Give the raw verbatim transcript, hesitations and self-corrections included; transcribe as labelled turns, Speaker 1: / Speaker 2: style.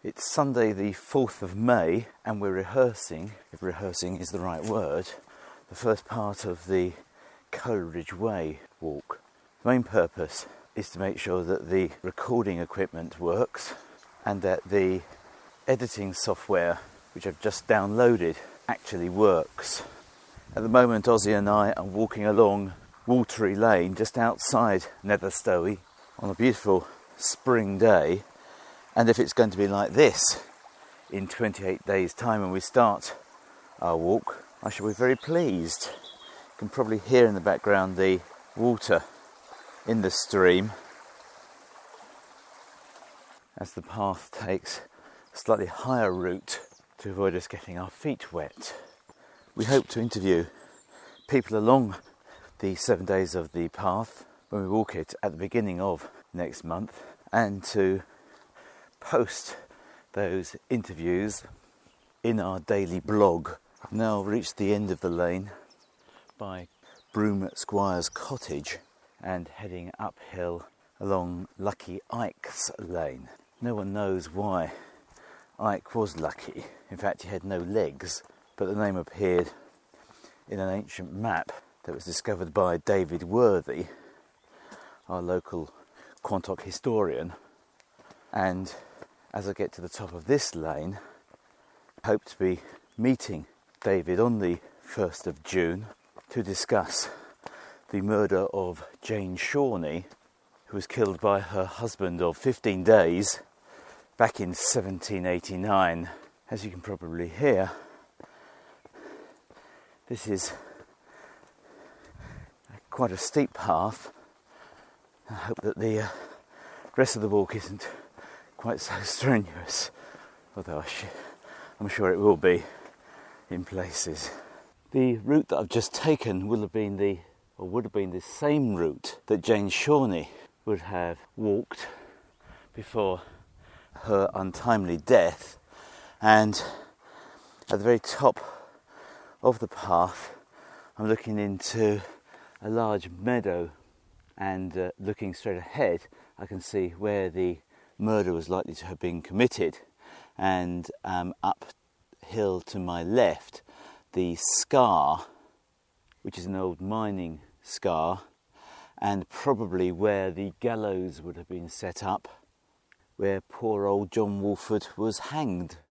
Speaker 1: It's Sunday the fourth of May and we're rehearsing, if rehearsing is the right word, the first part of the Coleridge Way walk. The main purpose is to make sure that the recording equipment works and that the editing software, which I've just downloaded, actually works. At the moment, Ozzy and I are walking along Watery Lane just outside Netherstowey on a beautiful spring day. And if it's going to be like this in twenty-eight days' time when we start our walk, I shall be very pleased. You can probably hear in the background the water in the stream as the path takes a slightly higher route to avoid us getting our feet wet. We hope to interview people along the seven days of the path when we walk it at the beginning of next month, and to post those interviews in our daily blog. I've now reached the end of the lane by Broom Squire's cottage and heading uphill along Lucky Ike's lane. No one knows why Ike was lucky. In fact, he had no legs, but the name appeared in an ancient map that was discovered by David Worthy, our local Quantock historian. And as I get to the top of this lane, I hope to be meeting David on the first of June to discuss the murder of Jane Shawnee, who was killed by her husband of fifteen days back in seventeen eighty-nine. As you can probably hear, this is quite a steep path. I hope that the uh, rest of the walk isn't quite so strenuous, although I sh- I'm sure it will be in places. The route that I've just taken will have been the, or would have been the same route that Jane Shawnee would have walked before her untimely death, and at the very top of the path I'm looking into a large meadow, and uh, looking straight ahead I can see where the murder was likely to have been committed, and um, uphill to my left the scar, which is an old mining scar, and probably where the gallows would have been set up, where poor old John Walford was hanged.